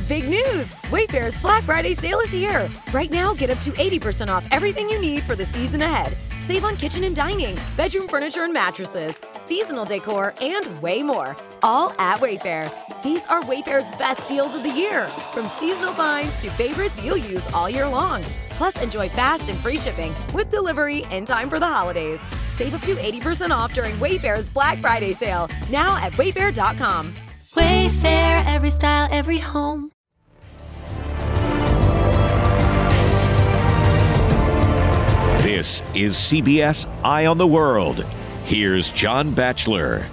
Big news! Wayfair's Black Friday sale is here. Right now, get up to 80% off everything you need for the season ahead. Save on kitchen and dining, bedroom furniture and mattresses, seasonal decor, and way more. All at Wayfair. These are Wayfair's best deals of the year. From seasonal finds to favorites you'll use all year long. Plus, enjoy fast and free shipping with delivery in time for the holidays. Save up to 80% off during Wayfair's Black Friday sale. Now at wayfair.com. Wayfair, every style, every home. This is CBS Eye on the World. Here's John Batchelor.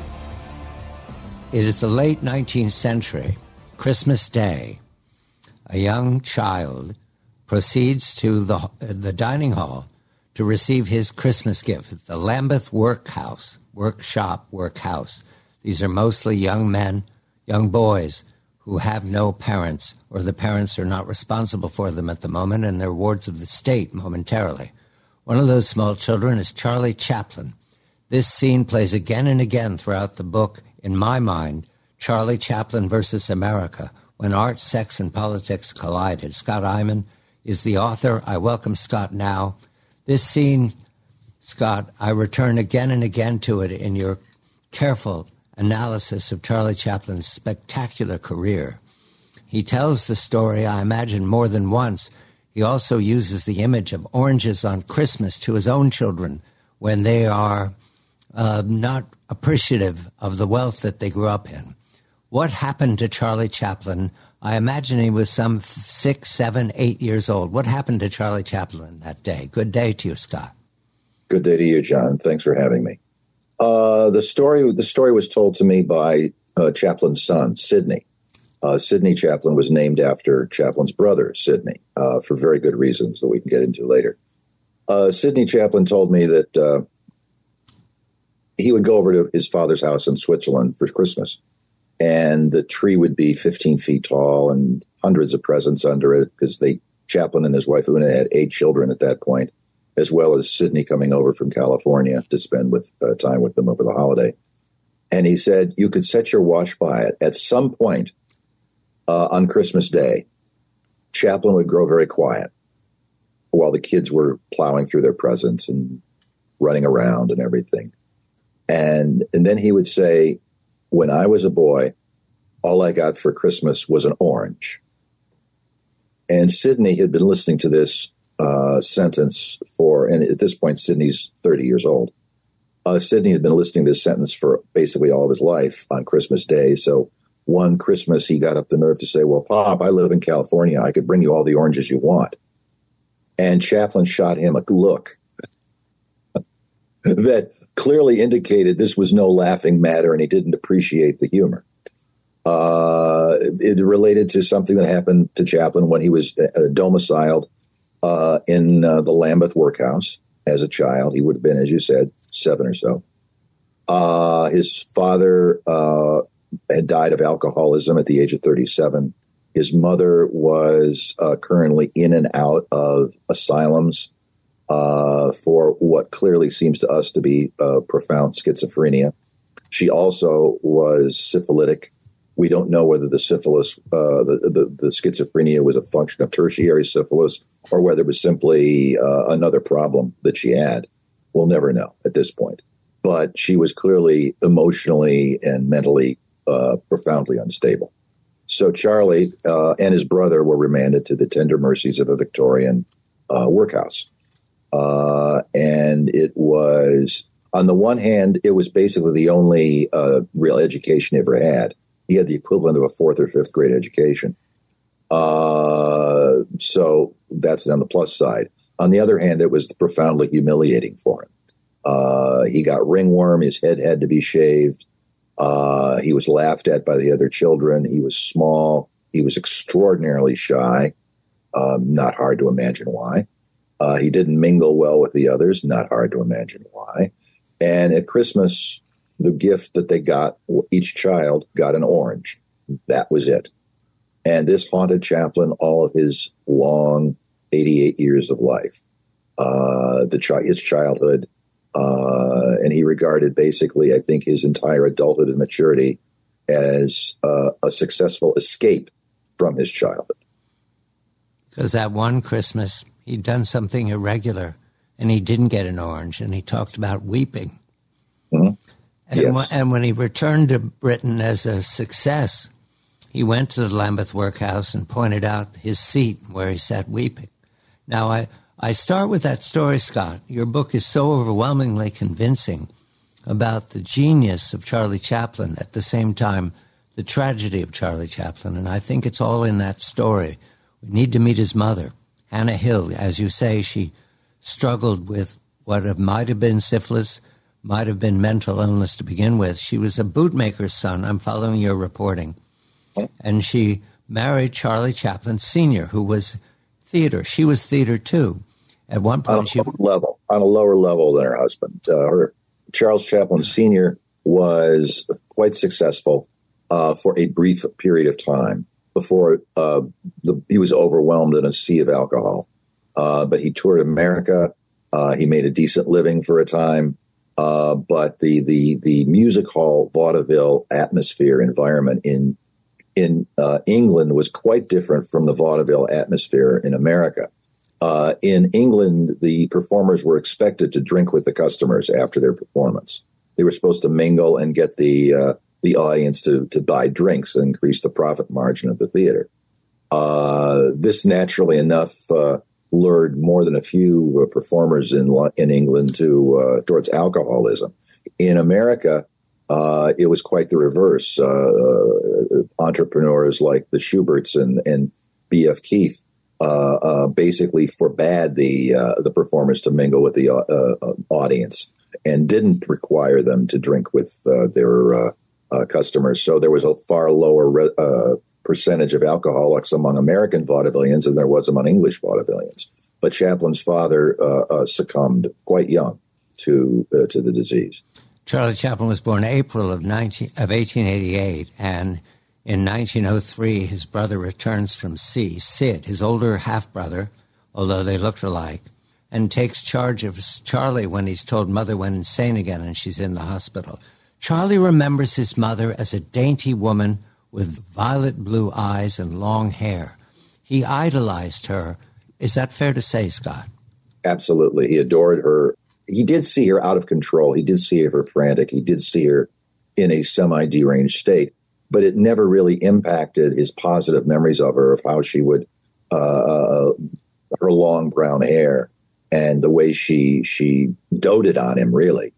It is the late 19th century, Christmas Day. A young child proceeds to the dining hall to receive his Christmas gift at the Lambeth Workhouse. These are mostly young men, young boys who have no parents, or the parents are not responsible for them at the moment, and they're wards of the state momentarily. One of those small children is Charlie Chaplin. This scene plays again and again throughout the book, in my mind, Charlie Chaplin versus America, when art, sex, and politics collided. Scott Eyman is the author. I welcome Scott now. This scene, Scott, I return again and again to it in your careful analysis of Charlie Chaplin's spectacular career. He tells the story, I imagine, more than once. He also uses the image of oranges on Christmas to his own children when they are not appreciative of the wealth that they grew up in. What happened to Charlie Chaplin? I imagine he was some 6, 7, 8 years old. What happened to Charlie Chaplin that day? Good day to you, Scott. Good day to you, John. Thanks for having me. The story was told to me by Chaplin's son, Sidney. Sidney Chaplin was named after Chaplin's brother, Sidney, for very good reasons that we can get into later. Sidney Chaplin told me that he would go over to his father's house in Switzerland for Christmas, and the tree would be 15 feet tall and hundreds of presents under it, because Chaplin and his wife Una had 8 children at that point, as well as Sidney coming over from California to spend time with them over the holiday. And he said, you could set your watch by it. At some point on Christmas Day, Chaplin would grow very quiet while the kids were plowing through their presents and running around and everything. And then he would say, when I was a boy, all I got for Christmas was an orange. And Sidney had been listening to this sentence and at this point, Sidney's 30 years old. Sidney had been listening to this sentence for basically all of his life on Christmas Day. So one Christmas, he got up the nerve to say, well, Pop, I live in California. I could bring you all the oranges you want. And Chaplin shot him a look that clearly indicated this was no laughing matter and he didn't appreciate the humor. It related to something that happened to Chaplin when he was domiciled in the Lambeth Workhouse as a child. He would have been, as you said, 7 or so. His father had died of alcoholism at the age of 37. His mother was currently in and out of asylums for what clearly seems to us to be profound schizophrenia. She also was syphilitic. We don't know whether the syphilis, the schizophrenia was a function of tertiary syphilis or whether it was simply another problem that she had. We'll never know at this point. But she was clearly emotionally and mentally profoundly unstable. So Charlie and his brother were remanded to the tender mercies of a Victorian workhouse. And it was, on the one hand, it was basically the only real education he ever had. He had the equivalent of a 4th or 5th grade education. So that's on the plus side. On the other hand, it was profoundly humiliating for him. He got ringworm. His head had to be shaved. He was laughed at by the other children. He was small. He was extraordinarily shy. Not hard to imagine why. He didn't mingle well with the others. Not hard to imagine why. And at Christmas, the gift that they got, each child got an orange. That was it. And this haunted Chaplin all of his long 88 years of life, his childhood. And he regarded basically, I think, his entire adulthood and maturity as a successful escape from his childhood. Because that one Christmas, he'd done something irregular, and he didn't get an orange, and he talked about weeping. Mm-hmm. And when he returned to Britain as a success, he went to the Lambeth Workhouse and pointed out his seat where he sat weeping. Now, I start with that story, Scott. Your book is so overwhelmingly convincing about the genius of Charlie Chaplin, at the same time, the tragedy of Charlie Chaplin. And I think it's all in that story. We need to meet his mother, Hannah Hill. As you say, she struggled with what might have been syphilis, might have been mental illness to begin with. She was a bootmaker's son. I'm following your reporting. And she married Charlie Chaplin Sr., who was theater. She was theater, too. At one point, on a lower level than her husband. Charles Chaplin Sr. was quite successful for a brief period of time before he was overwhelmed in a sea of alcohol. But he toured America. He made a decent living for a time. But the music hall vaudeville atmosphere environment in England was quite different from the vaudeville atmosphere in America. In England, the performers were expected to drink with the customers after their performance. They were supposed to mingle and get the audience to buy drinks and increase the profit margin of the theater. This, naturally enough, lured more than a few performers in England towards alcoholism. In America, it was quite the reverse. Entrepreneurs like the Schuberts and B.F. Keith basically forbade the performers to mingle with the audience and didn't require them to drink with their customers. So there was a far lower percentage of alcoholics among American vaudevillians than there was among English vaudevillians. But Chaplin's father succumbed quite young to the disease. Charlie Chaplin was born April of 1888, and in 1903, his brother returns from sea, Sid, his older half-brother, although they looked alike, and takes charge of Charlie when he's told mother went insane again and she's in the hospital. Charlie remembers his mother as a dainty woman with violet blue eyes and long hair. He idolized her. Is that fair to say, Scott? Absolutely. He adored her. He did see her out of control. He did see her frantic. He did see her in a semi-deranged state, but it never really impacted his positive memories of her, of how she would, her long brown hair and the way she doted on him, really,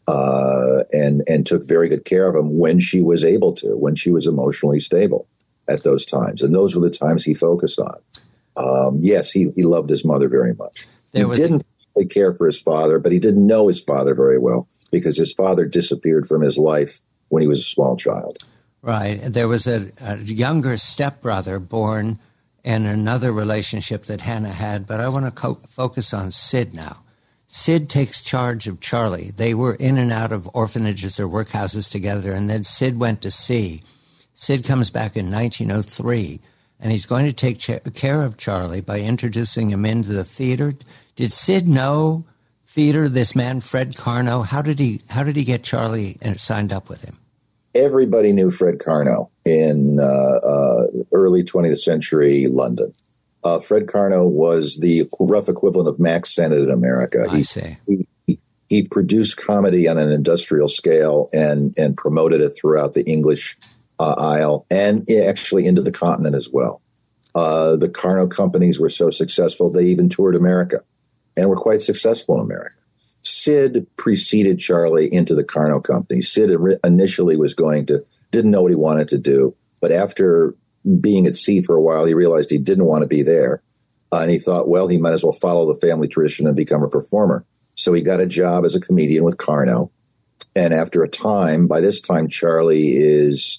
and took very good care of him when she was able to, when she was emotionally stable at those times. And those were the times he focused on. Yes, he loved his mother very much. He didn't really care for his father, but he didn't know his father very well because his father disappeared from his life when he was a small child. Right. There was a younger stepbrother born in another relationship that Hannah had, but I want to focus on Sid now. Sid takes charge of Charlie. They were in and out of orphanages or workhouses together, and then Sid went to sea. Sid comes back in 1903, and he's going to take care of Charlie by introducing him into the theater. Did Sid know theater, this man, Fred Karno? How did he get Charlie signed up with him? Everybody knew Fred Karno in early 20th century London. Fred Karno was the rough equivalent of Mack Sennett in America. He produced comedy on an industrial scale and promoted it throughout the English Isle and actually into the continent as well. The Karno companies were so successful, they even toured America and were quite successful in America. Sid preceded Charlie into the Karno company. Sid initially didn't know what he wanted to do, but after being at sea for a while, he realized he didn't want to be there. And he thought, well, he might as well follow the family tradition and become a performer. So he got a job as a comedian with Karno. And after a time, by this time, Charlie is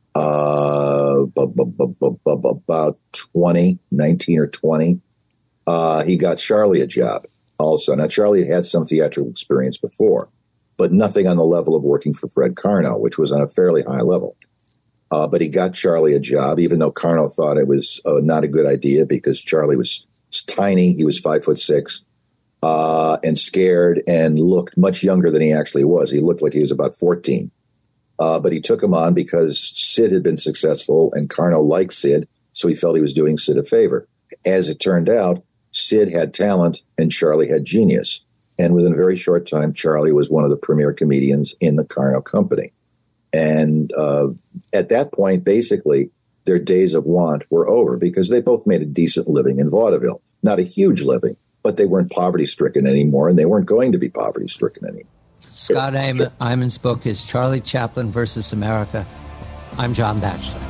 about 19 or 20. He got Charlie a job also. Now, Charlie had some theatrical experience before, but nothing on the level of working for Fred Karno, which was on a fairly high level. But he got Charlie a job, even though Karno thought it was not a good idea because Charlie was tiny. He was 5'6", and scared and looked much younger than he actually was. He looked like he was about 14. But he took him on because Sid had been successful and Karno liked Sid. So he felt he was doing Sid a favor. As it turned out, Sid had talent and Charlie had genius. And within a very short time, Charlie was one of the premier comedians in the Carno company. And at that point, basically, their days of want were over because they both made a decent living in vaudeville. Not a huge living, but they weren't poverty-stricken anymore, and they weren't going to be poverty-stricken anymore. Scott Iman's book is Charlie Chaplin versus America. I'm John Batchelor.